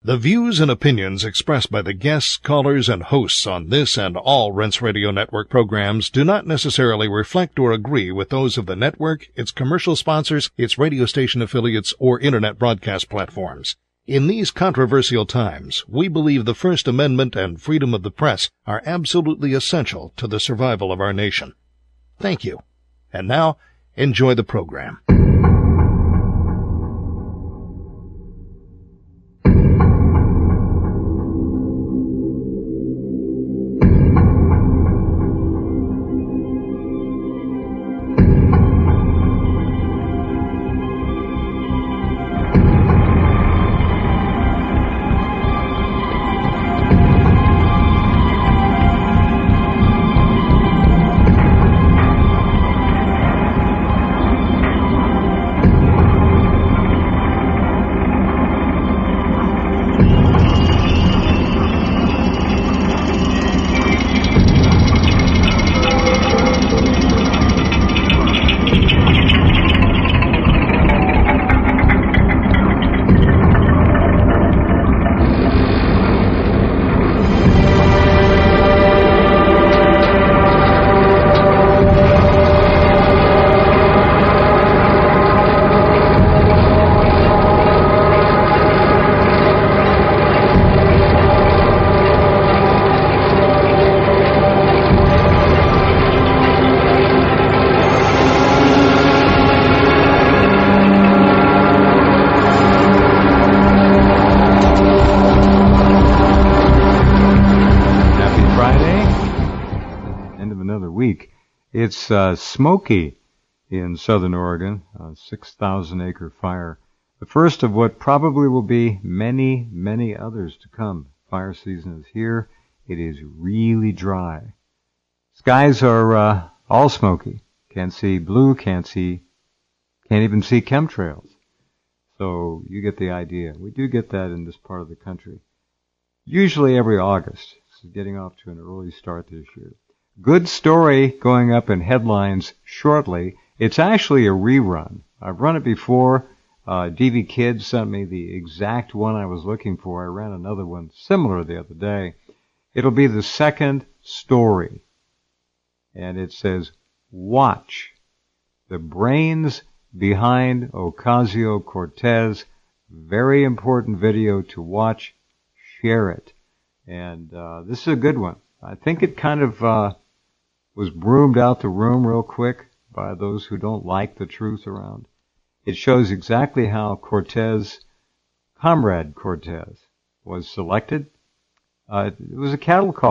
The views and opinions expressed by the guests, callers, and hosts on this and all Rense Radio Network programs do not necessarily reflect or agree with those of the network, its commercial sponsors, its radio station affiliates, or internet broadcast platforms. In these controversial times, we believe the First Amendment and freedom of the press are absolutely essential to the survival of our nation. Thank you. And now, enjoy the program. It's smoky in southern Oregon, a 6,000-acre fire. The first of what probably will be many, many others to come. Fire season is here. It is really dry. Skies are all smoky. Can't see blue, can't even see chemtrails. So you get the idea. We do get that in this part of the country. Usually every August. It's getting off to an early start this year. Good story going up in headlines shortly. It's actually a rerun. I've run it before. DV Kids sent me the exact one I was looking for. I ran another one similar the other day. It'll be the second story. And it says, watch the brains behind Ocasio-Cortez. Very important video to watch. Share it. And this is a good one. I think it kind of was broomed out the room real quick by those who don't like the truth around. It shows exactly how Comrade Cortez, was selected. It was a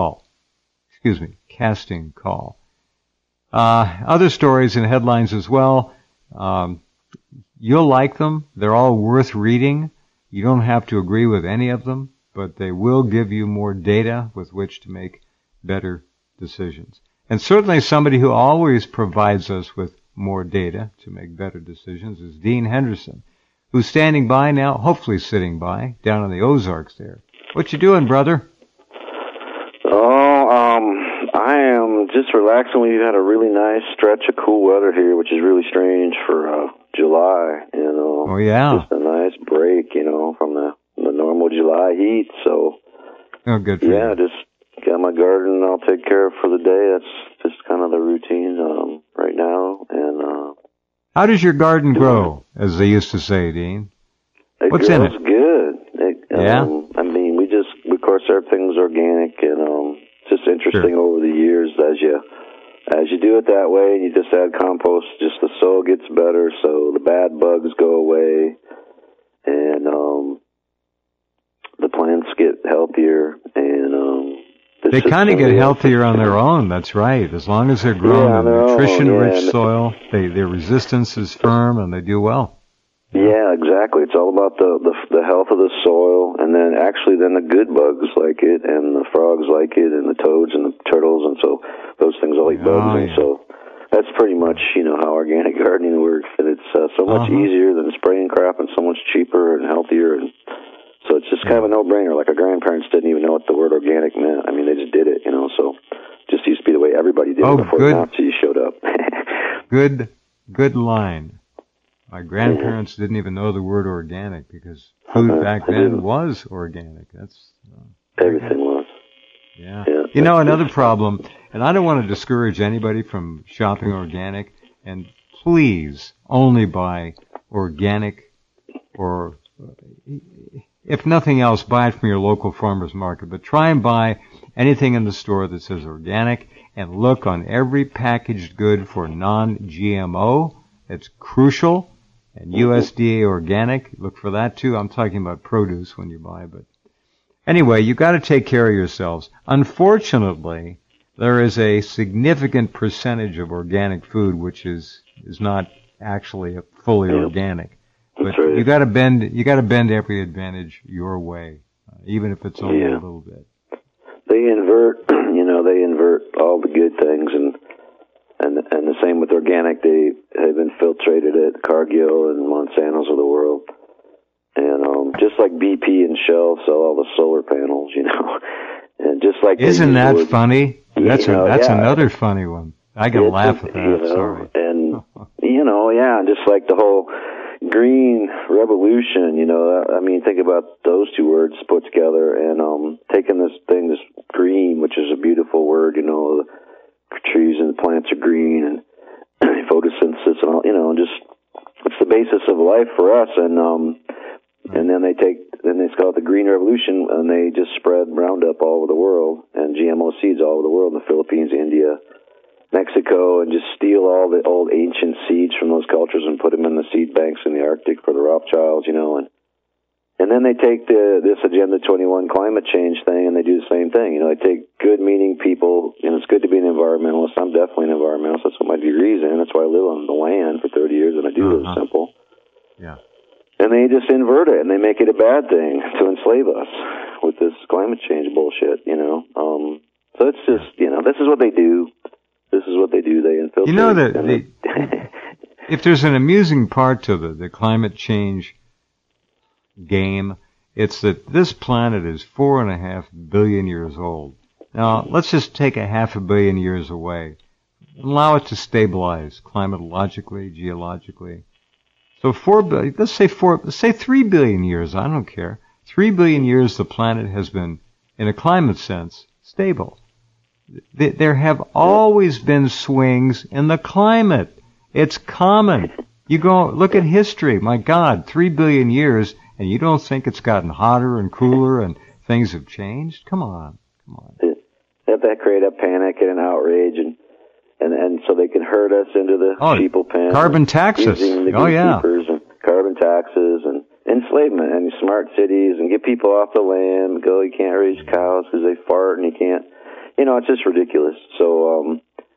casting call. Other stories and headlines as well. You'll like them. They're all worth reading. You don't have to agree with any of them, but they will give you more data with which to make better decisions. And certainly somebody who always provides us with more data to make better decisions is Dean Henderson, who's standing by now, hopefully sitting by, down in the Ozarks there. What you doing, brother? I am just relaxing. We've had a really nice stretch of cool weather here, which is really strange for July, Oh, yeah. Just a nice break, from the normal July heat, so. Oh, good for you. Yeah, just got my garden I'll take care of for the day. That's just kind of the routine right now. And how does your garden grow, as they used to say, Dean? What's in it? It grows good. Yeah? I mean, of course, everything's organic, and it's just interesting over the years as you do it that way, and you just add compost, just the soil gets better, so the bad bugs go away, and the plants get healthier, and they kind of get healthier on their own. That's right. As long as they're grown in nutrition-rich soil, their resistance is firm and they do well. Yeah, exactly. It's all about the health of the soil, and then the good bugs like it, and the frogs like it, and the toads and the turtles, and so those things all eat bugs, and so that's pretty much how organic gardening works, and it's so much easier than spraying crap, and so much cheaper and healthier, and so it's just kind of a no-brainer. Like our grandparents didn't even know what the word organic meant. I mean, they just did it, so just used to be the way everybody did it before the Nazis showed up. Good line. My grandparents didn't even know the word organic because food back then was organic. That's everything was. Yeah. You know, another problem, and I don't want to discourage anybody from shopping organic, and please only buy organic, or if nothing else, buy it from your local farmer's market. But try and buy anything in the store that says organic, and look on every packaged good for non-GMO. It's crucial. And USDA organic, look for that too. I'm talking about produce when you buy, but anyway, you got to take care of yourselves. Unfortunately, there is a significant percentage of organic food which is not actually fully organic. But right. you got to bend every advantage your way, even if it's only a little bit. They invert all the good things, and the same with organic. They have infiltrated it, Cargill and Monsanto's of the world. And just like BP and Shell sell all the solar panels, and just like isn't that funny? That's another funny one. I can laugh at that. Sorry. And just like the whole green revolution, I mean, think about those two words put together, and taking this green, which is a beautiful word, the trees and the plants are green, and photosynthesis and all, just it's the basis of life for us, and then they call it the Green Revolution, and they just spread Roundup all over the world and GMO seeds all over the world, in the Philippines, India, Mexico, and just steal all the old ancient seeds from those cultures and put them in the seed banks in the Arctic for the Rothschilds, and then they take this Agenda 21 climate change thing, and they do the same thing. They take good-meaning people, and it's good to be an environmentalist. I'm definitely an environmentalist. That's what my degree's in. That's why I live on the land for 30 years, and I do live simple. Yeah. And they just invert it, and they make it a bad thing to enslave us with this climate change bullshit, So it's just, this is what they do. This is what they do. They infiltrate. If there's an amusing part to the climate change game, it's that this planet is 4.5 billion years old. Now, let's just take 500 million years away. Allow it to stabilize climatologically, geologically. So let's say 3 billion years, I don't care. 3 billion years the planet has been, in a climate sense, stable. There have always been swings in the climate. It's common. You go look at history. My God, 3 billion years, and you don't think it's gotten hotter and cooler and things have changed? Come on. They have to create a panic and an outrage, and so they can herd us into the sheeple pen. Carbon taxes. And carbon taxes and enslavement and smart cities and get people off the land. You can't raise cows because they fart, and you can't. It's just ridiculous. So,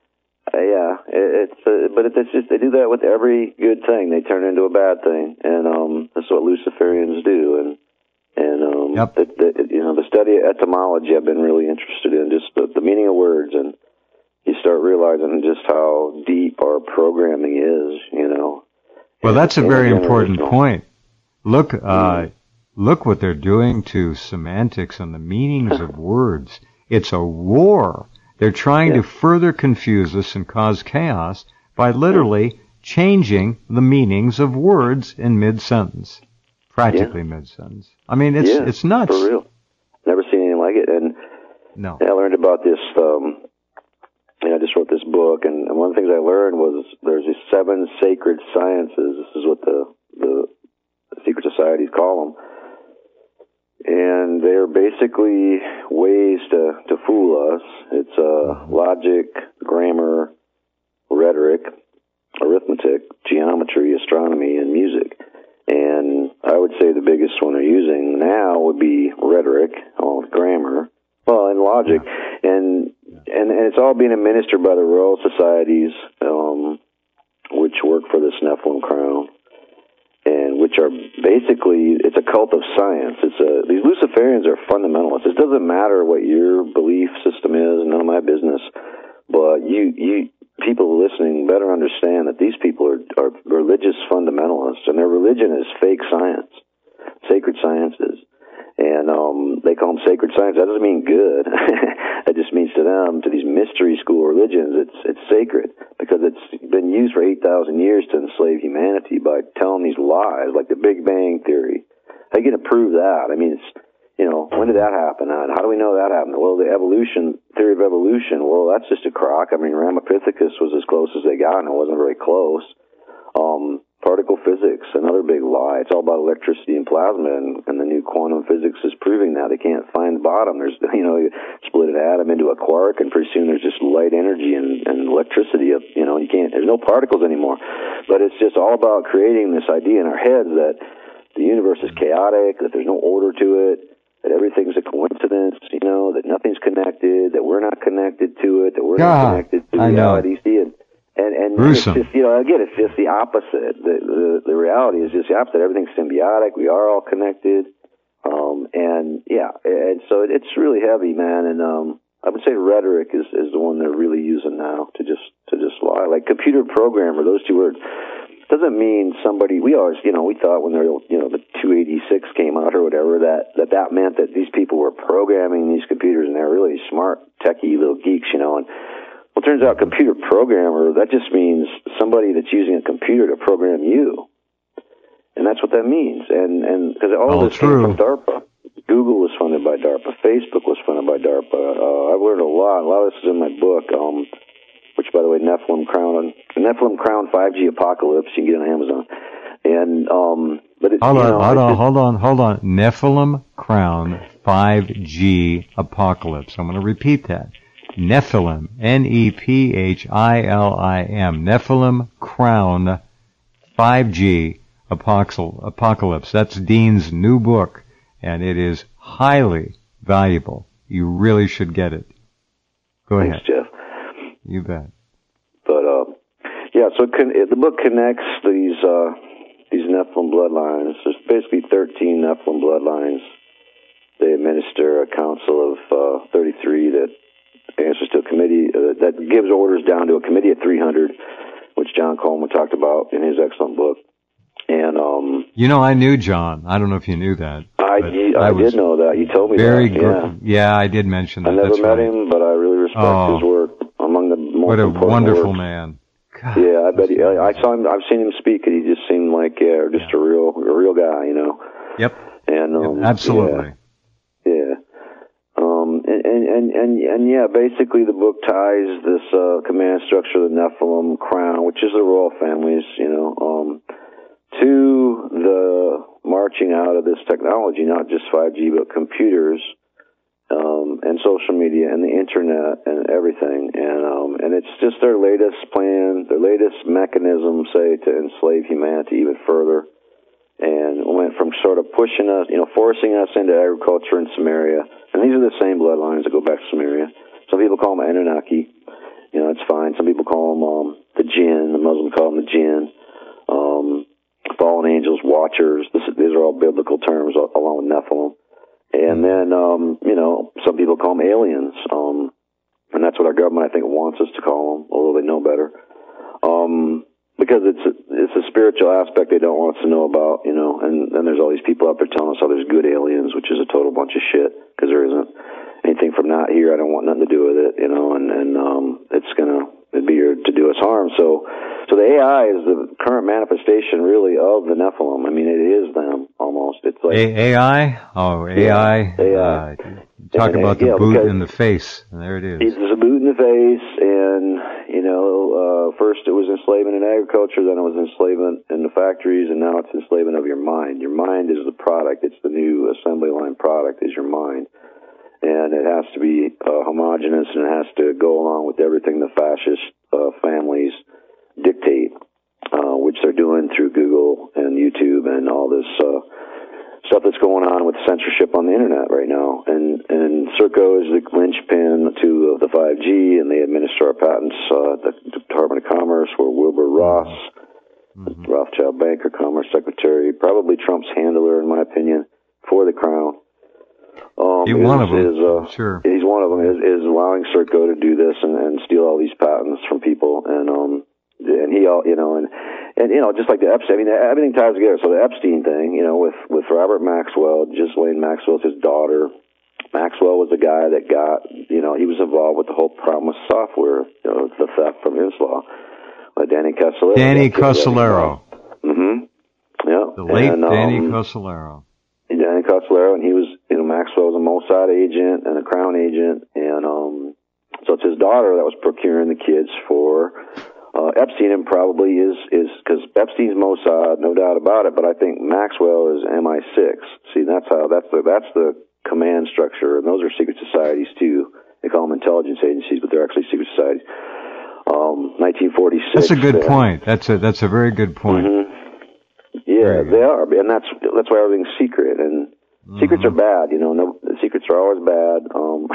but it's just, they do that with every good thing. They turn it into a bad thing, and that's what Luciferians do. And yep. The study of etymology I've been really interested in, just the meaning of words, and you start realizing just how deep our programming is. Well, that's a very important point. Look what they're doing to semantics and the meanings of words. It's a war. They're trying to further confuse us and cause chaos by literally changing the meanings of words in mid-sentence. Practically mid-sentence. I mean, it's nuts. For real. Never seen anything like it. And no. I learned about this, I just wrote this book, and one of the things I learned was there's these 7 sacred sciences. This is what the secret societies call them. And they're basically ways to fool us. It's logic, grammar, rhetoric, arithmetic, geometry, astronomy, and music. And I would say the biggest one they're using now would be rhetoric, grammar, and logic. And it's all being administered by the Royal Societies, which work for the Nephilim Crown, and which are basically, it's a cult of science. These Luciferians are fundamentalists. It doesn't matter what your belief system is, none of my business, but you people listening better understand that these people are religious fundamentalists, and their religion is fake science, sacred sciences. And they call them sacred science. That doesn't mean good. That just means to them, to these mystery school religions, it's sacred because it's been used for 8,000 years to enslave humanity by telling these lies, like the Big Bang Theory, How are you going to prove that? I mean, it's, when did that happen? How do we know that happened? Well, the theory of evolution, well, that's just a crock. I mean, Ramapithecus was as close as they got, and it wasn't very close. Particle physics, another big lie. It's all about electricity and plasma, and the new quantum physics is proving that. They can't find the bottom. There's, you split an atom into a quark, and pretty soon there's just light energy and electricity. You can't, there's no particles anymore. But it's just all about creating this idea in our heads that the universe is chaotic, that there's no order to it, that everything's a coincidence, that nothing's connected, that we're not connected to it, that we're not connected to reality. See it. And it's just, again, it's just the opposite. The reality is just the opposite. Everything's symbiotic. We are all connected. And so it's really heavy, man. And I would say rhetoric is the one they're really using now to just lie. Like computer programmer, those two words doesn't mean somebody. We always, we thought when the 286 came out or whatever that meant that these people were programming these computers and they're really smart, techie little geeks, and. Well, it turns out computer programmer, that just means somebody that's using a computer to program you. And that's what that means. And because all this came from DARPA. Google was funded by DARPA. Facebook was funded by DARPA. I've learned a lot. A lot of this is in my book, which, by the way, Nephilim Crown 5G Apocalypse. You can get it on Amazon. And, but it's, hold on. Nephilim Crown 5G Apocalypse. I'm going to repeat that. Nephilim, Nephilim, Nephilim Crown 5G Apocalypse. That's Dean's new book, and it is highly valuable. You really should get it. Go ahead. Thanks, Jeff. You bet. But, so the book connects these Nephilim bloodlines. There's basically 13 Nephilim bloodlines. They administer a council of 33 that answers to a committee that gives orders down to a committee of 300, which John Coleman talked about in his excellent book. And I knew John. I don't know if you knew that. I did know that. You told me very that. Good. Yeah, I did mention that. I never met him, but I really respect his work. Among the most what a important wonderful works. Man. God, I bet I saw him. I've seen him speak, and he just seemed like just a real guy, Yep. And absolutely. Basically the book ties this command structure of the Nephilim Crown, which is the royal families, to the marching out of this technology, not just 5G, but computers, and social media and the internet and everything. And it's just their latest plan, their latest mechanism, say, to enslave humanity even further. And went from sort of pushing us, forcing us into agriculture in Samaria. And these are the same bloodlines that go back to Samaria. Some people call them Anunnaki. It's fine. Some people call them the Jinn. The Muslims call them the Jinn. Fallen angels, watchers. These are all biblical terms along with Nephilim. And then, some people call them aliens. And that's what our government, I think, wants us to call them, although they know better. Because it's a spiritual aspect they don't want us to know about, and then there's all these people out there telling us how there's good aliens, which is a total bunch of shit, because there isn't anything from not here. I don't want nothing to do with it, and it'd be here to do us harm. So the AI is the current manifestation, really, of the Nephilim. I mean, it is them, almost. It's like AI? Oh, AI. AI. Talk about the boot in the face, and there it is. It's a boot in the face, and, first it was enslavement in agriculture, then it was enslavement in the factories, and now it's enslavement of your mind. Your mind is the product. It's the new assembly line product is your mind. And it has to be homogenous, and it has to go along with everything the fascist families dictate, which they're doing through Google and YouTube and all this stuff that's going on with censorship on the internet right now. And Serco is the linchpin to the 5G, and they administer our patents at the Department of Commerce, where Wilbur Ross, Rothschild banker, Commerce Secretary, probably Trump's handler, in my opinion, for the Crown. He's one of them. Sure. He's one of them, is allowing Serco to do this and steal all these patents from people. And he, just like the Epstein, I mean, everything ties together. So the Epstein thing, with Robert Maxwell, Ghislaine Maxwell's his daughter. Maxwell was the guy that got, he was involved with the whole Promise software, the theft from Inslaw. Danny Casolaro. Danny Casolaro. Mm-hmm. Yeah. The late Danny Casolaro. Danny Costolero, and he was, Maxwell was a Mossad agent and a Crown agent, and so it's his daughter that was procuring the kids for Epstein, and probably is because Epstein's Mossad, no doubt about it. But I think Maxwell is MI6. See, that's the command structure, and those are secret societies too. They call them intelligence agencies, but they're actually secret societies. 1946. That's a good point. That's a very good point. Mm-hmm. Yeah, they are, and that's why everything's secret, and secrets are bad. No, secrets are always bad.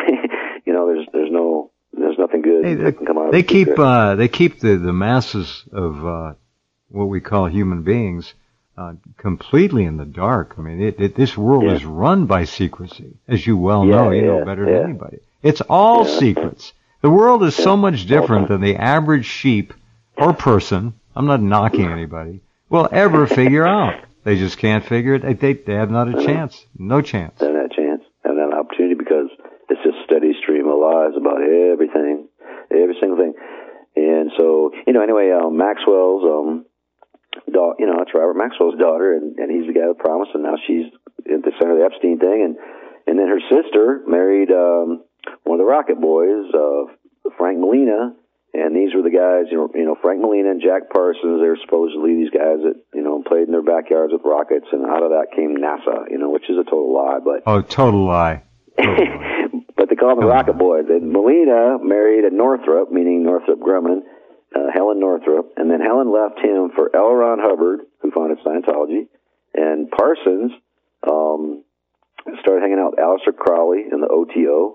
There's nothing good that can come out of they a secret. They keep the masses of what we call human beings completely in the dark. I mean, this world is run by secrecy, as you well know. You know better than anybody. It's all secrets. The world is so much different than the average sheep or person. I'm not knocking anybody. Will ever figure out. They just can't figure it. They have not a chance. No chance. They have that chance. Have that opportunity because it's just a steady stream of lies about everything, every single thing. And so, anyway, Maxwell's, that's Robert Maxwell's daughter, and he's the guy with promise, and now she's at the center of the Epstein thing. And then her sister married one of the Rocket Boys, Frank Molina. And these were the guys, Frank Molina and Jack Parsons. They're supposedly these guys that, played in their backyards with rockets, and out of that came NASA, which is a total lie. But total lie. But they call them the Rocket Boys. And Molina married a Northrop, meaning Northrop Grumman, Helen Northrop, and then Helen left him for L. Ron Hubbard, who founded Scientology, and Parsons started hanging out with Aleister Crowley in the OTO,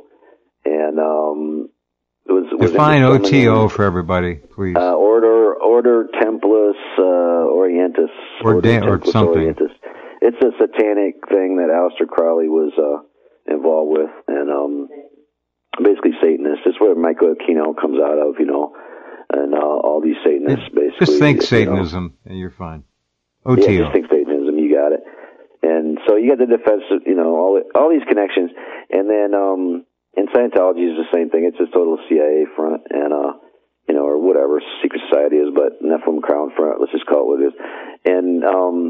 and define OTO for everybody, please. Order Templis Orientis. Or something. Orientis. It's a satanic thing that Aleister Crowley was involved with, and basically Satanists. It's where Michael Aquino comes out of, and all these Satanists basically. Just think Satanism, and you're fine. OTO. Yeah, just think Satanism, you got it. And so you got the defense, all these connections, and then and Scientology is the same thing. It's a total CIA front, and or whatever secret society is, but Nephilim Crown front. Let's just call it what it is. And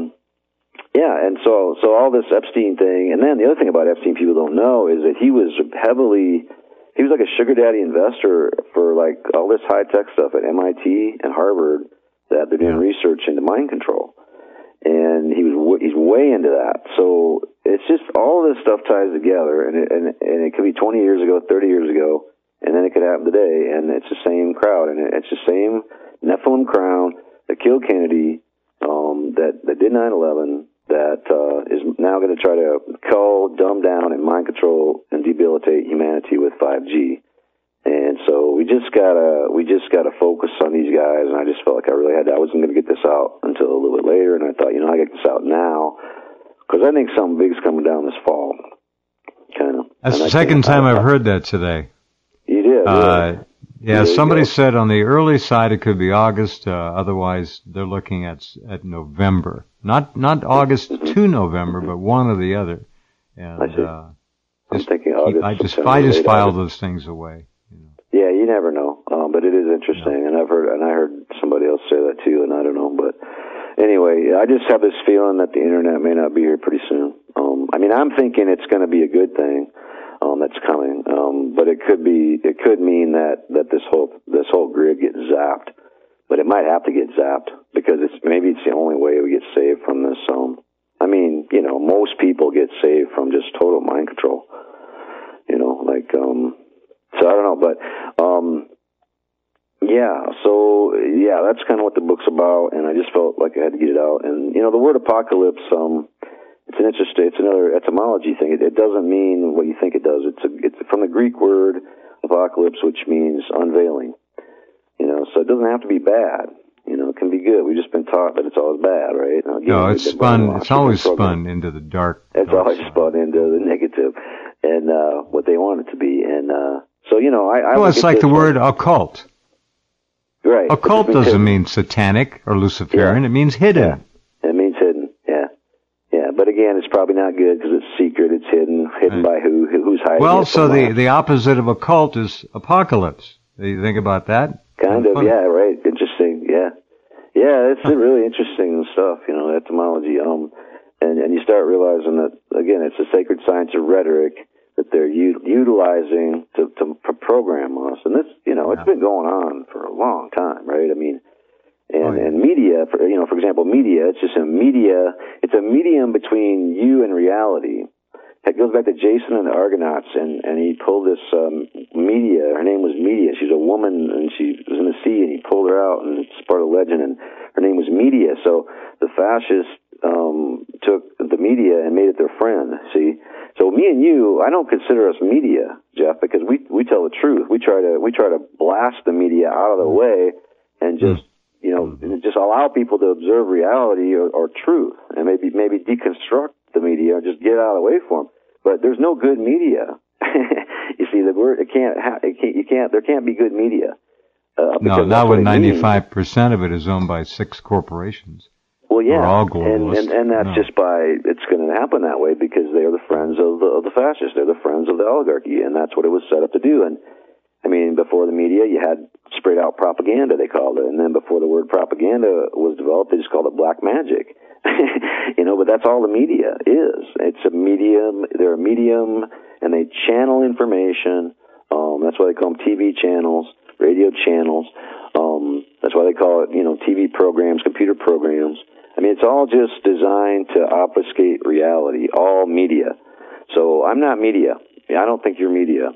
and so all this Epstein thing, and then the other thing about Epstein people don't know is that he was like a sugar daddy investor for like all this high tech stuff at MIT and Harvard that they're doing research into mind control, and he's way into that. So it's just all of this stuff ties together, and it could be 20 years ago, 30 years ago, and then it could happen today, and it's the same crowd, and it's the same Nephilim Crown that killed Kennedy, that did 9/11, that is now going to try to dumb down, and mind control and debilitate humanity with 5G. And so we just gotta focus on these guys, and I just felt like I wasn't going to get this out until a little bit later, and I thought, I get this out now, because I think something big's coming down this fall, kind of. That's the second time I've heard that today. You did, really? Yeah, somebody said on the early side it could be August, otherwise they're looking at November. Not August to November, but one or the other. And I see. I'm thinking August. I just file those things away. Yeah, you never know, but it is interesting, and I heard somebody else say that too, and I don't know, but anyway, I just have this feeling that the internet may not be here pretty soon. I'm thinking it's going to be a good thing that's coming, but it could mean that this whole grid gets zapped, but it might have to get zapped because maybe it's the only way we get saved from this. Most people get saved from just total mind control, so I don't know, but, that's kind of what the book's about, and I just felt like I had to get it out. And, the word apocalypse, it's another etymology thing. It doesn't mean what you think it does. It's from the Greek word apocalypse, which means unveiling, so it doesn't have to be bad. It can be good. We've just been taught that it's always bad, right? No, it's spun. It's always spun into the dark. It's always spun into the negative, and what they want it to be. And so, it's like the word occult. Right. Occult doesn't mean satanic or Luciferian. It means hidden. Yeah. It means hidden. Yeah. Yeah. But again, it's probably not good because it's secret. It's hidden. Hidden by who's hiding. Well, so the opposite of occult is apocalypse. Do you think about that? Kind of. Yeah. Right. Interesting. Yeah. Yeah. It's really interesting stuff. Etymology. And you start realizing that again, it's the sacred science of rhetoric that they're utilizing to program us. And this, it's been going on for a long time, right? I mean, and media, for example, media, it's a medium between you and reality. It goes back to Jason and the Argonauts, and he pulled this Media. Her name was Media. She's a woman, and she was in the sea, and he pulled her out, and it's part of legend, and her name was Media. So the fascists took the media and made it their friend, see? So me and you, I don't consider us media, Jeff, because we tell the truth. We try to blast the media out of the way and just just allow people to observe reality or truth, and maybe deconstruct the media or just get out of the way for them. But there's no good media. You see, the word there can't be good media. No, not when 95% of it is owned by 6 corporations. Well, yeah, we're all globalists. and that's just it's going to happen that way because they are the friends of the fascists. They're the friends of the oligarchy, and that's what it was set up to do. And I mean, before the media, you had sprayed out propaganda, they called it, and then before the word propaganda was developed, they just called it black magic. But that's all the media is. It's a medium. They're a medium, and they channel information. That's why they call them TV channels, radio channels. That's why they call it, TV programs, computer programs. I mean, it's all just designed to obfuscate reality, all media. So I'm not media. I don't think you're media.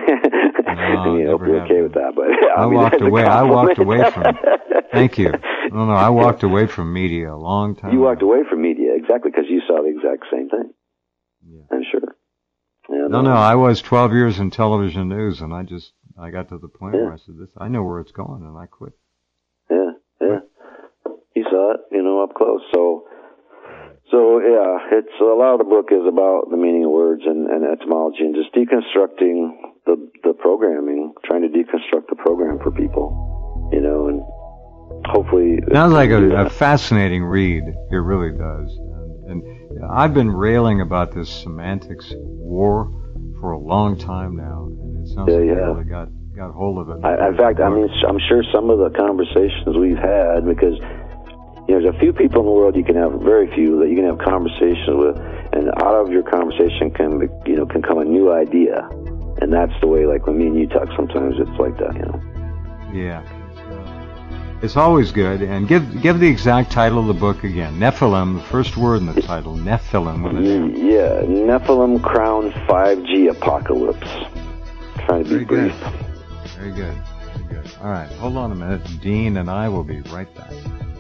No, hope you're okay with that. But I walked away from it. Thank you. No, I walked away from media a long time ago. You walked away from media, exactly, because you saw the exact same thing. Yeah. I'm sure. And, no, I was 12 years in television news, and I got to the point where I said, I know where it's going, and I quit. Yeah. You saw it, up close. So yeah, it's a lot of the book is about the meaning of words and etymology and just deconstructing the programming, trying to deconstruct the program for people, and hopefully. Sounds like a fascinating read. It really does. And I've been railing about this semantics war for a long time now, and it sounds like you really got hold of it. In fact, I mean, I'm sure some of the conversations we've had, because there's a few people in the world very few that you can have conversations with, and out of your conversation can come a new idea, and that's the way, like when me and you talk, sometimes it's like that, Yeah. It's always good. And give the exact title of the book again. Nephilim, the first word in the title, Nephilim with an M. Yeah, Nephilim Crown 5G Apocalypse. Trying to be brief. Very good. All right, hold on a minute. Dean and I will be right back.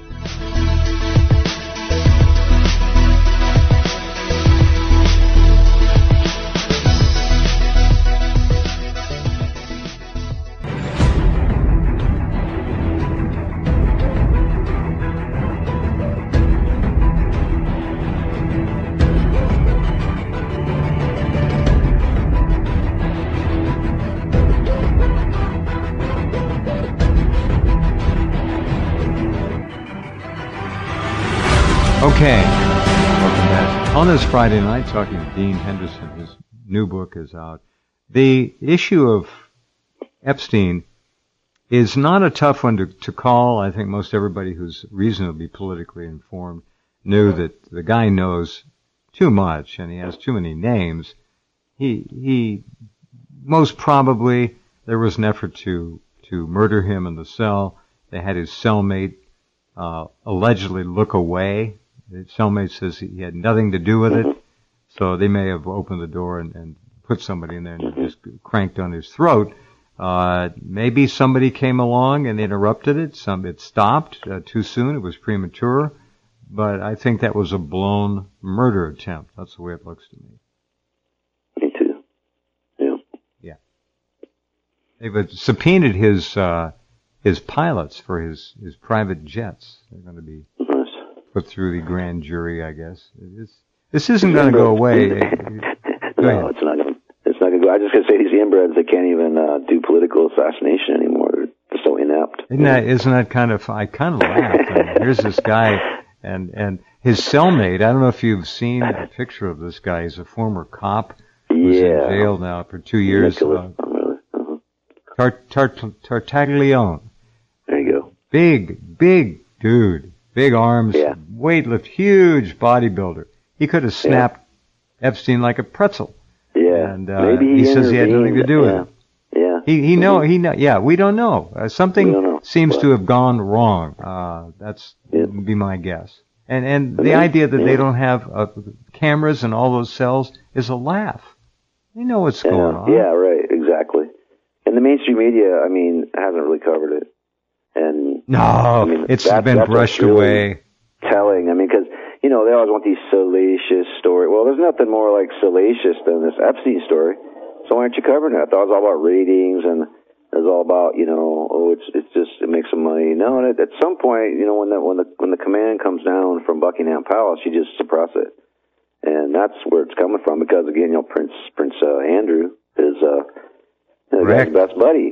Okay, welcome back. On this Friday night, talking to Dean Henderson, his new book is out. The issue of Epstein is not a tough one to call. I think most everybody who's reasonably politically informed knew that the guy knows too much and he has too many names. He most probably, there was an effort to murder him in the cell. They had his cellmate allegedly look away. The cellmate says he had nothing to do with it, so they may have opened the door and put somebody in there and just cranked on his throat. Maybe somebody came along and interrupted it. It stopped too soon. It was premature. But I think that was a blown murder attempt. That's the way it looks to me. Me too. Yeah. They've subpoenaed his pilots for his private jets. They're going to be put through the grand jury, I guess. This isn't going to go away. No, it's not going to go. I just going to say these inbreds, they can't even do political assassination anymore. They're so inept. Isn't that kind of, I kind of laughed. I mean, here's this guy and his cellmate. I don't know if you've seen a picture of this guy. He's a former cop who's in jail now for 2 years. Tartaglione. There you go. Big dude. Big arms, weightlift, huge bodybuilder. He could have snapped Epstein like a pretzel. Yeah. And maybe he says he had nothing to do with it. Yeah. He yeah, we don't know. Something seems to have gone wrong. That's be my guess. And the idea that they don't have cameras in all those cells is a laugh. They know what's going on. Yeah, right, exactly. And the mainstream media, I mean, hasn't really covered it. And no, I mean, it's been brushed away. Telling, I mean, because, you know, they always want these salacious stories. Well, there's nothing more like salacious than this Epstein story. So why aren't you covering it? I thought it was all about ratings and it was all about, you know, it's just, it makes some money. No, and at some point, you know, when the command comes down from Buckingham Palace, you just suppress it. And that's where it's coming from because, again, you know, Prince Andrew is the guy's best buddy.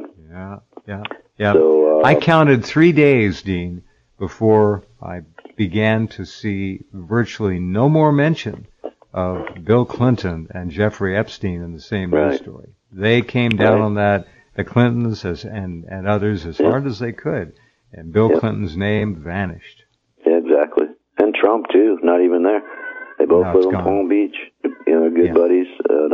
Yeah. So, I counted 3 days, Dean, before I began to see virtually no more mention of Bill Clinton and Jeffrey Epstein in the same news story. They came down on that, the Clintons and others, as hard as they could, and Bill Clinton's name vanished. Yeah, exactly. And Trump, too, not even there. They both live in Palm Beach. You know, good buddies. And,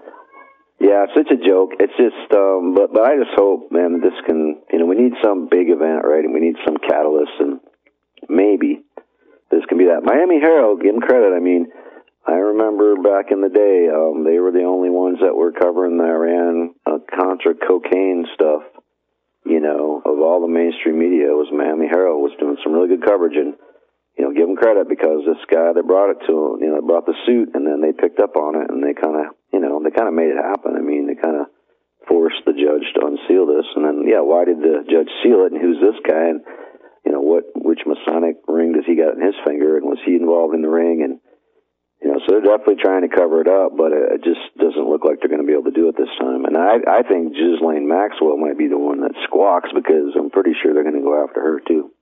yeah, it's such a joke. It's just, but I just hope, man, this can, you know, we need some big event, right? And we need some catalyst, and maybe this can be that. Miami Herald, give them credit. I mean, I remember back in the day, they were the only ones that were covering the Iran Contra cocaine stuff. You know, of all the mainstream media, it was Miami Herald was doing some really good coverage, and you know, give them credit because this guy that brought it to them, you know, brought the suit, and then they picked up on it, and they kind of, you know, they kind of made it happen. I mean, they kind of forced the judge to unseal this, and then, why did the judge seal it, and who's this guy, and you know, which Masonic ring does he got in his finger, and was he involved in the ring, and you know, so they're definitely trying to cover it up, but it just doesn't look like they're going to be able to do it this time. And I think Ghislaine Maxwell might be the one that squawks because I'm pretty sure they're going to go after her too.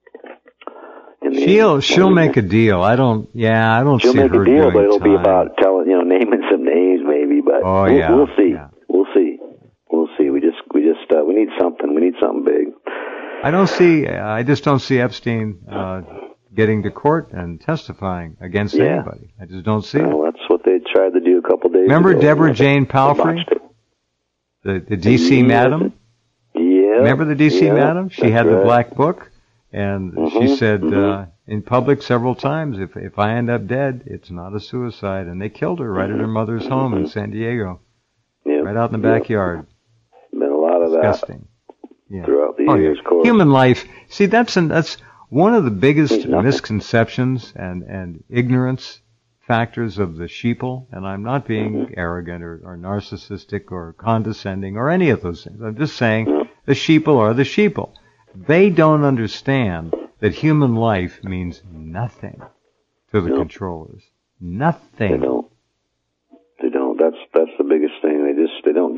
She'll make a deal. I don't see her doing She'll make a deal, but it'll be about naming some names maybe. But we'll see. Yeah. We'll see. We need something. We need something big. I just don't see Epstein getting to court and testifying against anybody. I just don't see it. That's what they tried to do a couple days ago. Remember Deborah Jane Palfrey, the D.C. madam? Yeah. Remember the D.C. madam? She had the black book, and she said in public several times, if I end up dead, it's not a suicide. And they killed her right at her mother's home in San Diego, right out in the backyard. Been a lot of disgusting. That throughout the years. Human life. See, that's one of the biggest misconceptions and ignorance factors of the sheeple, and I'm not being arrogant or narcissistic or condescending or any of those things. I'm just saying the sheeple are the sheeple. They don't understand that human life means nothing to the controllers. Nothing. They don't. That's the biggest thing. They don't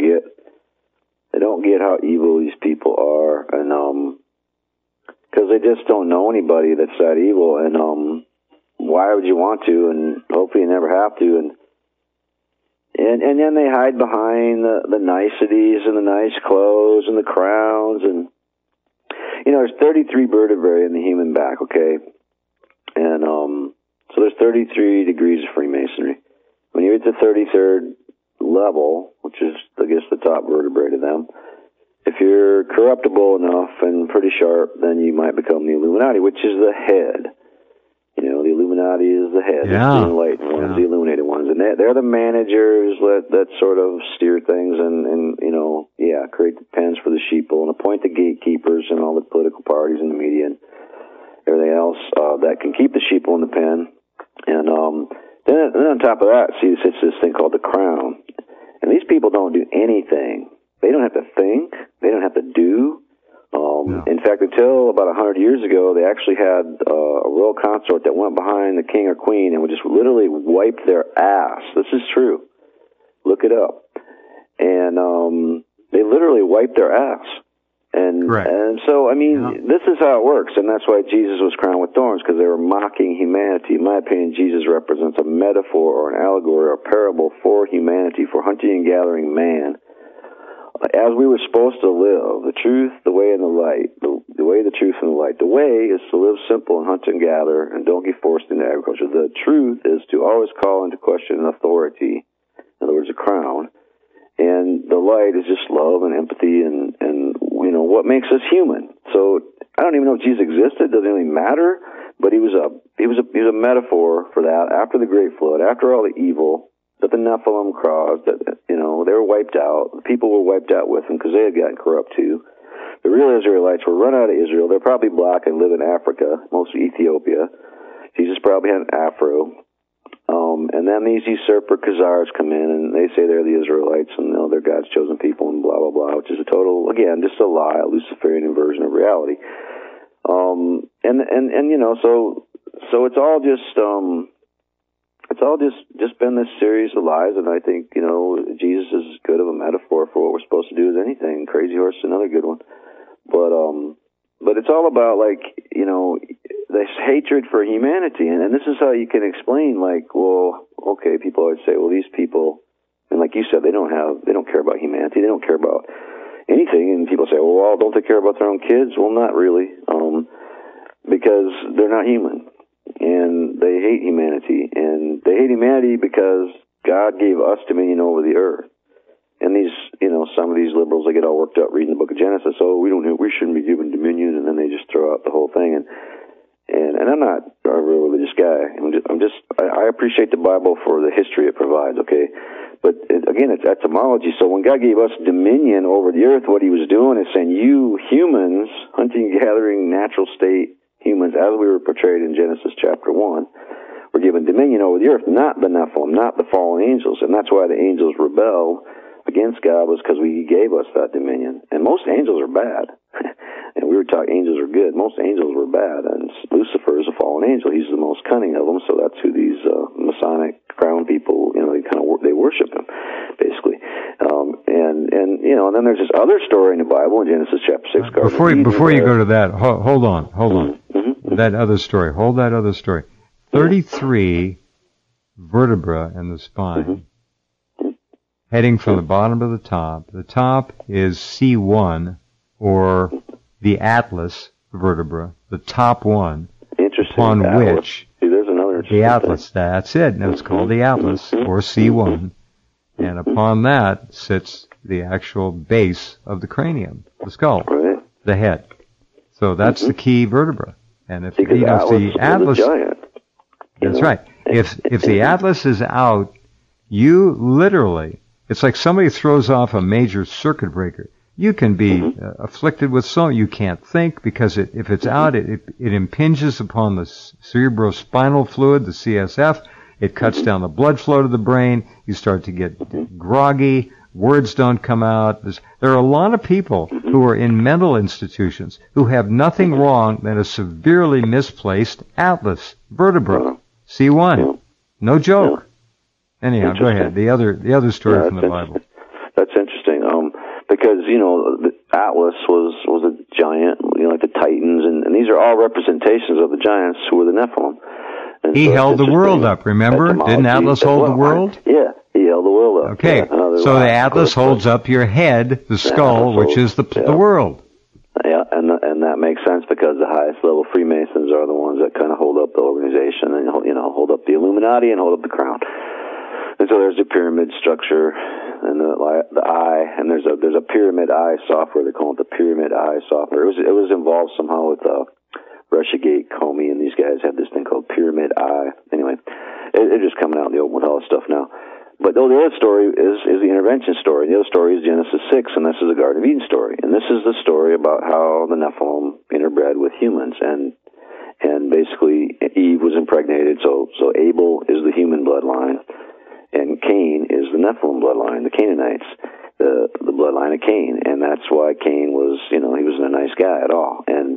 get how evil these people are, and because they just don't know anybody that's that evil, and why would you want to? And hopefully you never have to. And then they hide behind the niceties and the nice clothes and the crowns, and you know, there's 33 vertebrae in the human back, okay, and so there's 33 degrees of Freemasonry. When you get to 33rd level, which is I guess the top vertebrae to them. If you're corruptible enough and pretty sharp, then you might become the Illuminati, which is the head. You know, the Illuminati is the head. Yeah. The enlightened ones, the illuminated ones. And they're the managers that sort of steer things and create the pens for the sheeple and appoint the gatekeepers and all the political parties and the media and everything else that can keep the sheeple in the pen. And then on top of that, see, it's this thing called the crown. And these people don't do anything. They don't have to think. They don't have to do. In fact, until about 100 years ago, they actually had a royal consort that went behind the king or queen and would just literally wipe their ass. This is true. Look it up. And they literally wiped their ass. And so, I mean, this is how it works. And that's why Jesus was crowned with thorns, because they were mocking humanity. In my opinion, Jesus represents a metaphor or an allegory or a parable for humanity, for hunting and gathering man. As we were supposed to live, the truth, the way, and the light, The way, the truth, and the light. The way is to live simple and hunt and gather and don't get forced into agriculture. The truth is to always call into question an authority, in other words, a crown. And the light is just love and empathy and what makes us human. So I don't even know if Jesus existed. It doesn't really matter. But he was a metaphor for that. After the great flood, after all the evil that the Nephilim caused, that they were wiped out. The people were wiped out with them because they had gotten corrupt too. The real Israelites were run out of Israel. They're probably black and live in Africa, mostly Ethiopia. Jesus probably had an afro. And then these usurper Khazars come in, and they say they're the Israelites, and they're God's chosen people, and blah, blah, blah, which is a total, again, just a lie, a Luciferian inversion of reality. So it's all just been this series of lies, and I think, Jesus is as good of a metaphor for what we're supposed to do as anything. Crazy Horse is another good one. But it's all about, this hatred for humanity, and this is how you can explain, people always say, well, these people, and like you said, they don't care about humanity, they don't care about anything, and people say, well, don't they care about their own kids? Well, not really, because they're not human, and they hate humanity, and they hate humanity because God gave us dominion over the earth. And these, some of these liberals, they get all worked up reading the book of Genesis. Oh, we shouldn't be given dominion, and then they just throw out the whole thing. And I'm not a real religious guy. I appreciate the Bible for the history it provides. Okay, but again, it's etymology. So when God gave us dominion over the earth, what He was doing is saying, you humans, hunting, gathering, natural state humans, as we were portrayed in Genesis chapter 1. We're given dominion over the earth, not the Nephilim, not the fallen angels. And that's why the angels rebelled against God, was because He gave us that dominion. And most angels are bad. And we were taught angels are good. Most angels were bad. And Lucifer is a fallen angel. He's the most cunning of them. So that's who these Masonic crown people, they worship him, basically. And then there's this other story in the Bible in Genesis chapter 6. Before you go to that, hold on. Mm-hmm. That other story. Hold that other story. 33 vertebrae in the spine, heading from the bottom to the top. The top is C1, or the Atlas vertebra, the top one. Interesting. Upon Atlas. which See, there's another the Atlas, that's it. Now it's called the Atlas, or C1. And upon that sits the actual base of the cranium, the skull, right. The head. So that's the key vertebra. And if the Atlas, giant. That's right. If the Atlas is out, you literally, it's like somebody throws off a major circuit breaker. You can be afflicted with something you can't think, because if it's out, it impinges upon the cerebrospinal fluid, the CSF. It cuts down the blood flow to the brain. You start to get groggy. Words don't come out. There are a lot of people who are in mental institutions who have nothing wrong than a severely misplaced Atlas vertebra. C1. No joke. Anyhow, go ahead. The other story from the Bible. That's interesting. Because, the Atlas was a giant, like the Titans, and these are all representations of the giants who were the Nephilim. And he held the world up, remember? Didn't Atlas hold the world? Yeah, he held the world up. Okay, so the Atlas holds up your head, the skull, which is the world. Yeah, and that makes sense, because the highest level Freemasons are the ones that kind of hold up the organization and, hold up the Illuminati and hold up the crown. And so there's a pyramid structure and the eye, and there's a pyramid eye software. They call it the pyramid eye software. It was involved somehow with Russiagate, Comey, and these guys have this thing called Pyramid Eye. Anyway, it's just coming out in the open with all this stuff now. But the other story is the intervention story. The other story is Genesis 6, and this is the Garden of Eden story. And this is the story about how the Nephilim interbred with humans, and basically Eve was impregnated. So Abel is the human bloodline, and Cain is the Nephilim bloodline, the Canaanites, the bloodline of Cain. And that's why Cain was, he wasn't a nice guy at all. And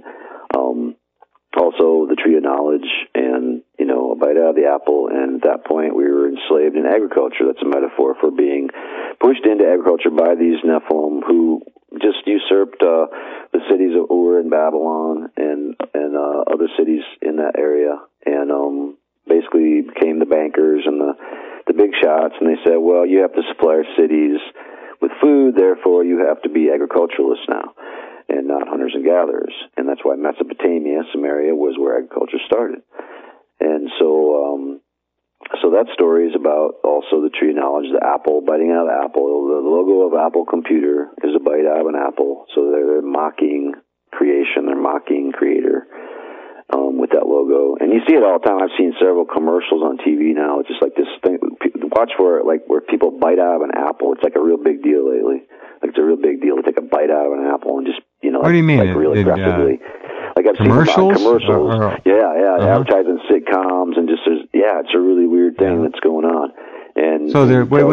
also the tree of knowledge, and a bite out of the apple, and at that point we were enslaved in agriculture. That's a metaphor for being pushed into agriculture by these Nephilim, who just usurped the cities of Ur and Babylon and other cities in that area, and basically became the bankers and the big shots. And they said, well, you have to supply our cities with food, therefore you have to be agriculturalists now, and not hunters and gatherers. And that's why Mesopotamia, Samaria, was where agriculture started. And so that story is about also the tree of knowledge, the apple, biting out of the apple. The logo of Apple Computer is a bite out of an apple. So they're mocking creation, they're mocking creator with that logo. And you see it all the time. I've seen several commercials on TV now. It's just like this thing. Watch for it, like where people bite out of an apple. It's like a real big deal lately. Like it's a real big deal to take a bite out of an apple and just, what do you mean? Like really aggressively. Like I've commercials? seen commercials. Advertising sitcoms and just it's a really weird thing that's going on. And so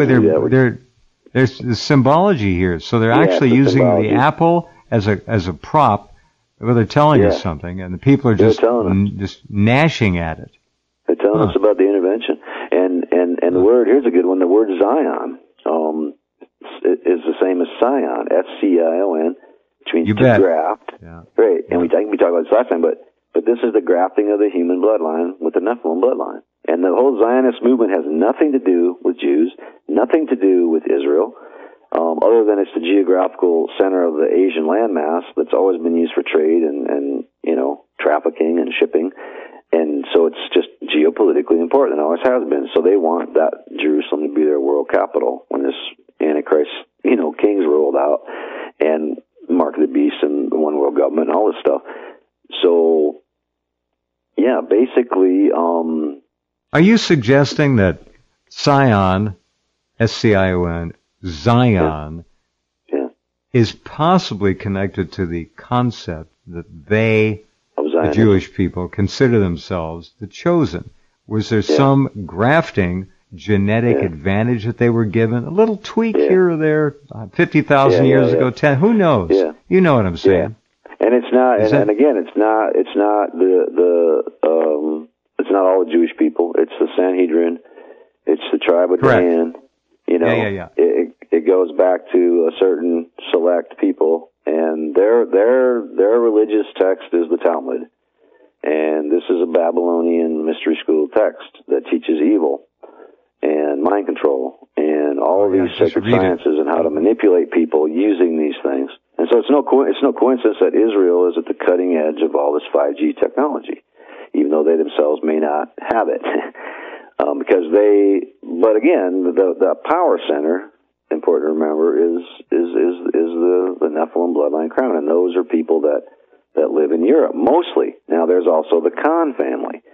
there's the symbology here. So they're actually using the apple as a prop. Well, they're telling us something, and the people are just gnashing at it. They're telling us about the intervention, and the word, here's a good one. The word Zion is the same as Scion, SCION, which means to graft. Yeah. Right, and we talked about this last time, but this is the grafting of the human bloodline with the Nephilim bloodline. And the whole Zionist movement has nothing to do with Jews, nothing to do with Israel, other than it's the geographical center of the Asian landmass that's always been used for trade and trafficking and shipping. And so it's just geopolitically important, and always has been. So they want that Jerusalem to be their world capital when this Antichrist, kings rolled out, and Mark of the Beast and the one world government and all this stuff. So, yeah, basically... Are you suggesting that Scion, SCION, Zion, is possibly connected to the concept that they, the Jewish people, consider themselves the chosen? Was there some grafting, genetic advantage that they were given? A little tweak here or there, 50,000 years ago, 10, who knows? Yeah. You know what I'm saying. And it's not, and again, it's not it's not all the Jewish people. It's the Sanhedrin. It's the tribe of Dan. It goes back to a certain select people, and their religious text is the Talmud. And this is a Babylonian mystery school text that teaches evil and mind control and all of these sacred sciences and how to manipulate people using these things. And so it's no coincidence that Israel is at the cutting edge of all this 5G technology, even though they themselves may not have it. But again, the power center, important to remember, is the Nephilim bloodline crown, and those are people that live in Europe, mostly. Now, there's also the Khan family,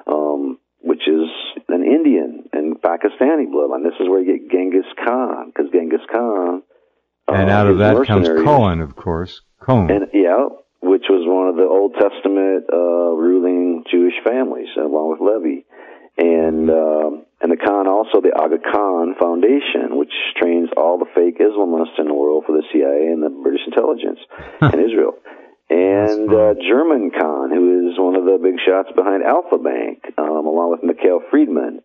which is an Indian and Pakistani bloodline. This is where you get Genghis Khan, because Genghis Khan... and out of that comes Cohen, of course. Cohen. Which was one of the Old Testament ruling Jewish families, along with Levi. And the Khan, also the Aga Khan Foundation, which trains all the fake Islamists in the world for the CIA and the British intelligence in Israel. And German Khan, who is one of the big shots behind Alpha Bank, along with Mikhail Friedman,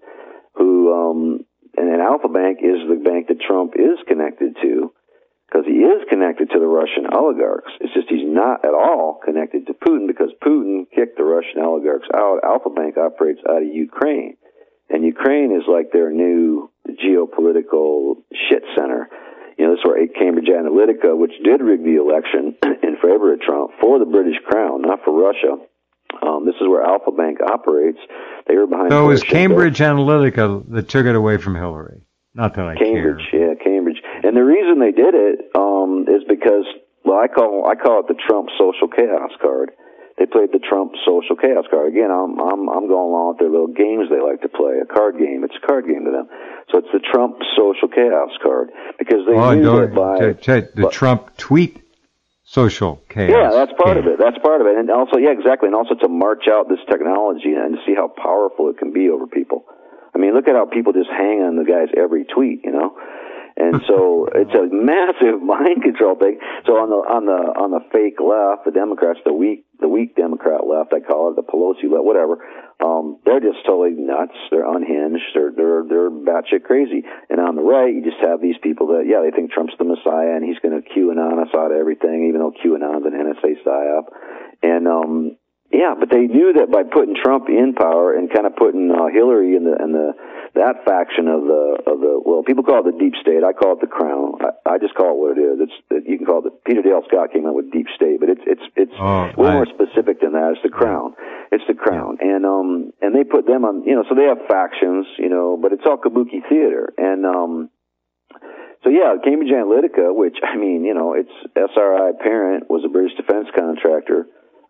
who, and Alpha Bank is the bank that Trump is connected to, because he is connected to the Russian oligarchs. It's just he's not at all connected to Putin, because Putin kicked the Russian oligarchs out. Alpha Bank operates out of Ukraine. And Ukraine is like their new geopolitical shit center. This is where Cambridge Analytica, which did rig the election in favor of Trump for the British crown, not for Russia. This is where Alpha Bank operates. They were behind. So it was Cambridge Analytica that took it away from Hillary. Not that I care. Cambridge. And the reason they did it is because, I call it the Trump social chaos card. They played the Trump social chaos card. Again, I'm going along with their little games they like to play, a card game. It's a card game to them. So it's the Trump social chaos card, because they knew that by... Trump tweet social chaos. Yeah, that's part of it. That's part of it. And also, exactly. And also to march out this technology and to see how powerful it can be over people. I mean, look at how people just hang on the guy's every tweet, And so it's a massive mind control thing. So on the fake left, the Democrats, the weak Democrat left, I call it, the Pelosi left, whatever, they're just totally nuts. They're unhinged. They're batshit crazy. And on the right, you just have these people that, they think Trump's the Messiah and he's going to QAnon us out of everything, even though QAnon's an NSA psyop. And Yeah, but they knew that by putting Trump in power and kind of putting Hillary in that faction of the well, people call it the deep state. I call it the crown. I just call it what it is. You can call it Peter Dale Scott came up with deep state, but it's way more specific than that. It's the crown. It's the crown, and they put them on. So they have factions, but it's all kabuki theater, and so yeah, Cambridge Analytica, which it's SRI parent was a British defense contractor.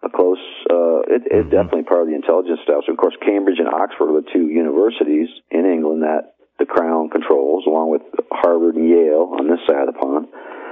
It's definitely part of the intelligence staff. So, of course, Cambridge and Oxford are the two universities in England that the Crown controls, along with Harvard and Yale on this side of the pond.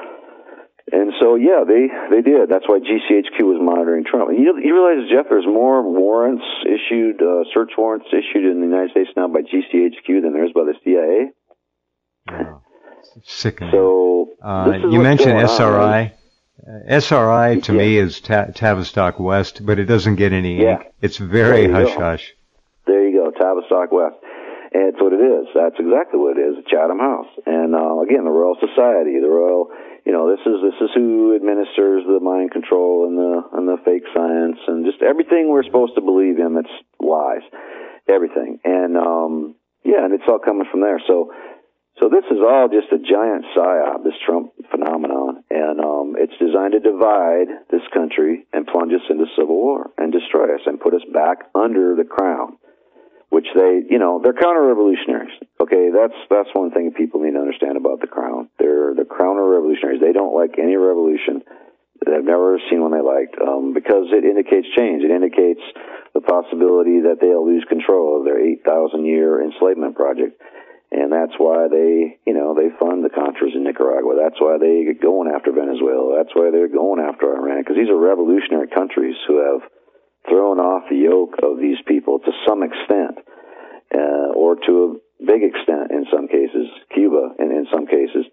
And so, yeah, they did. That's why GCHQ was monitoring Trump. And you realize, Jeff, there's more warrants issued, search warrants issued in the United States now by GCHQ than there is by the CIA. Wow. Sickening. So, you mentioned SRI. SRI to me is Tavistock West, but it doesn't get any ink. It's very hush-hush. There you go, Tavistock West. And it's what it is. That's exactly what it is, Chatham House. And again, the Royal Society, the Royal, this is who administers the mind control and the fake science and just everything we're supposed to believe in that's lies. Everything. And and it's all coming from there. So this is all just a giant psyop, this Trump phenomenon, and it's designed to divide this country and plunge us into civil war and destroy us and put us back under the crown, which they're counter-revolutionaries. Okay, that's one thing people need to understand about the crown. They're the counter-revolutionaries. They don't like any revolution. They've never seen one they liked because it indicates change. It indicates the possibility that they'll lose control of their 8,000-year enslavement project. And that's why they fund the Contras in Nicaragua. That's why they get going after Venezuela. That's why they're going after Iran, because these are revolutionary countries who have thrown off the yoke of these people to some extent, or to a big extent in some cases, Cuba in some cases.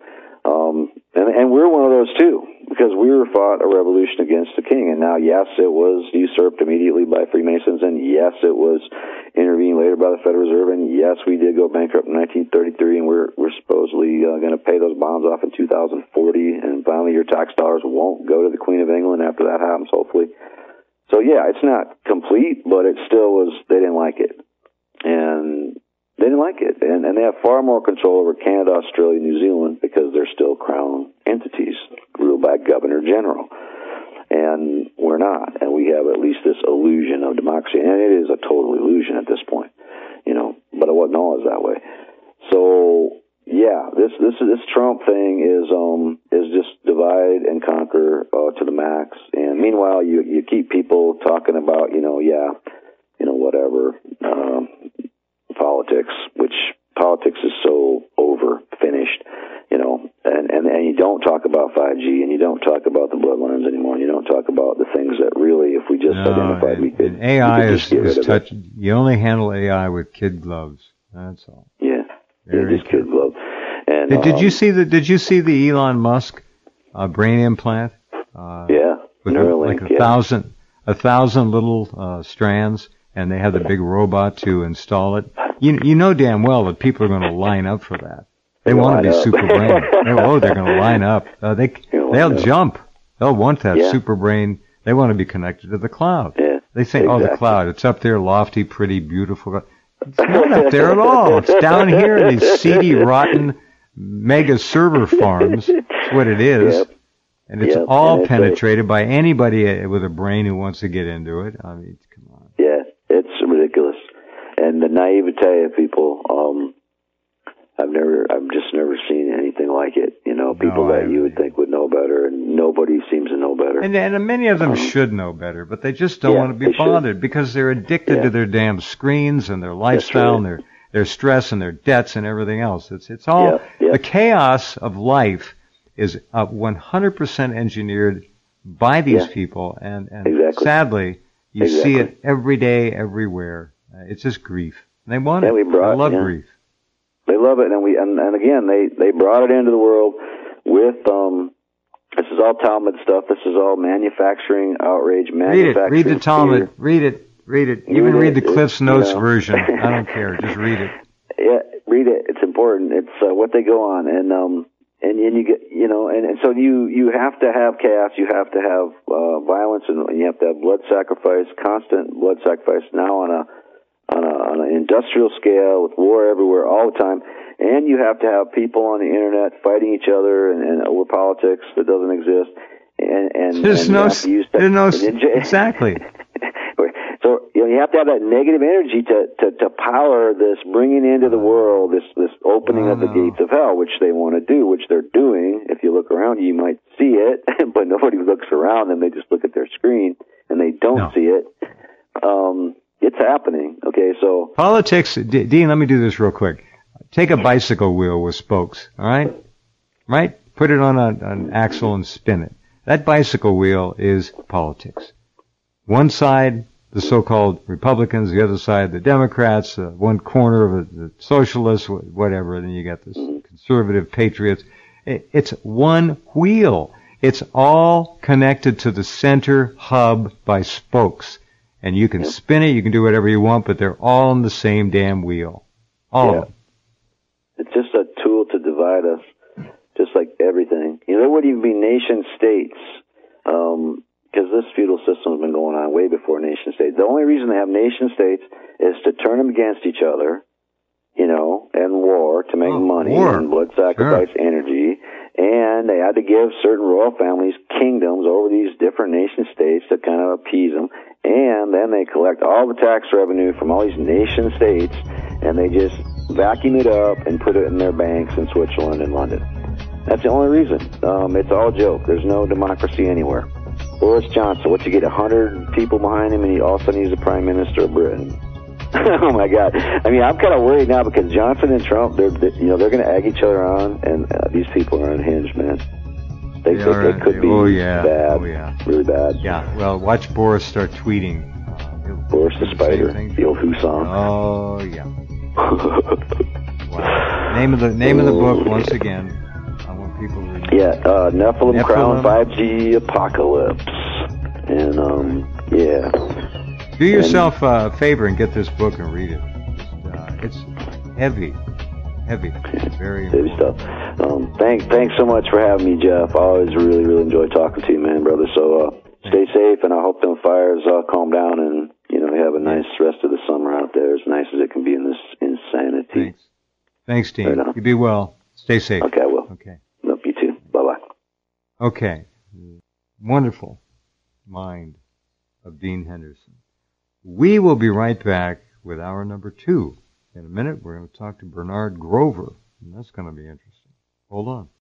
And we're one of those too, because we fought a revolution against the king. And now, yes, it was usurped immediately by Freemasons, and yes, it was intervened later by the Federal Reserve, and yes, we did go bankrupt in 1933, and we're supposedly going to pay those bonds off in 2040, and finally your tax dollars won't go to the Queen of England after that happens, hopefully. So, yeah, it's not complete, but it still was, they didn't like it. And they didn't like it. And they have far more control over Canada, Australia, New Zealand, because they're still crown entities ruled by Governor General. And we're not. And we have at least this illusion of democracy. And it is a total illusion at this point, but it wasn't always that way. So, yeah, this Trump thing is just divide and conquer to the max. And meanwhile, you keep people talking about, whatever, politics, which politics is so over, finished, and you don't talk about 5G, and you don't talk about the bloodlines anymore, and you don't talk about the things that really, if we just identified, we could. AI is touch. You only handle AI with kid gloves. That's all. Yeah, just kid gloves. And did you see the Elon Musk brain implant? With Neuralink, like a thousand little strands, and they have the big robot to install it. You know damn well that people are going to line up for that. They want to be super brain. They're going to line up. They'll jump. They'll want that super brain. They want to be connected to the cloud. Yeah, they say, the cloud. It's up there, lofty, pretty, beautiful. It's not up there at all. It's down here in these seedy, rotten, mega server farms. That's what it is. Yep. And it's all penetrated by anybody with a brain who wants to get into it. I mean, come on. Yeah, it's ridiculous. And the naivete of people, I've just never seen anything like it. People that you would think would know better, and nobody seems to know better. And many of them should know better, but they just don't want to be bothered because they're addicted to their damn screens and their lifestyle and their stress and their debts and everything else. It's all the chaos of life is 100% engineered by these people, and sadly, you see it every day, everywhere. It's just grief. They want it. They love grief. They love it, and again, they brought it into the world with this is all Talmud stuff. This is all manufacturing outrage. Read the Talmud. Read it. Even read the Cliff's Notes version. I don't care. Just read it. Yeah, read it. It's important. It's what they go on, and And you get, and so you have to have chaos, you have to have violence, and you have to have blood sacrifice, constant blood sacrifice. Now on an industrial scale with war everywhere all the time, and you have to have people on the internet fighting each other and over politics that doesn't exist. And exactly. So you have to have that negative energy to power this bringing into the world this opening of the gates of hell, which they want to do, which they're doing. If you look around, you might see it, but nobody looks around them. They just look at their screen and they don't see it. It's happening. Okay, so politics. Dean, let me do this real quick. Take a bicycle wheel with spokes. All right, right. Put it on an axle and spin it. That bicycle wheel is politics. One side, the so-called Republicans, the other side, the Democrats, one corner of the socialists, whatever, and then you got the conservative patriots. It's one wheel. It's all connected to the center hub by spokes. And you can spin it, you can do whatever you want, but they're all on the same damn wheel. All of them. It's just a tool to divide us, just like everything. There wouldn't even be nation states, because this feudal system has been going on way before nation states. The only reason they have nation states is to turn them against each other, and war to make money and blood sacrifice energy. And they had to give certain royal families kingdoms over these different nation states to kind of appease them. And then they collect all the tax revenue from all these nation states, and they just vacuum it up and put it in their banks in Switzerland and London. That's the only reason. It's all a joke. There's no democracy anywhere. Boris Johnson, what you get, 100 people behind him, and all of a sudden he's the Prime Minister of Britain. Oh my God! I mean, I'm kind of worried now because Johnson and Trump, they're going to egg each other on, and these people are unhinged, man. They could be bad, really bad. Yeah. Well, watch Boris start tweeting. Boris the Spider, the old Who song. Oh yeah. Wow. Name of the book once again. I want people to read. Yeah, Nephilim Crown 5G Apocalypse, and Do yourself a favor and get this book and read it. It's heavy, very heavy stuff. Thanks so much for having me, Jeff. I always really, really enjoy talking to you, man, brother. So stay safe, and I hope them fires calm down, and you have a nice rest of the summer out there, as nice as it can be in this insanity. Thanks, Dean. Right, you be well. Stay safe. Okay, I will. Okay. Nope, you too. Bye-bye. Okay. Wonderful mind of Dean Henderson. We will be right back with hour number 2. In a minute, we're going to talk to Bernard Grover, and that's going to be interesting. Hold on.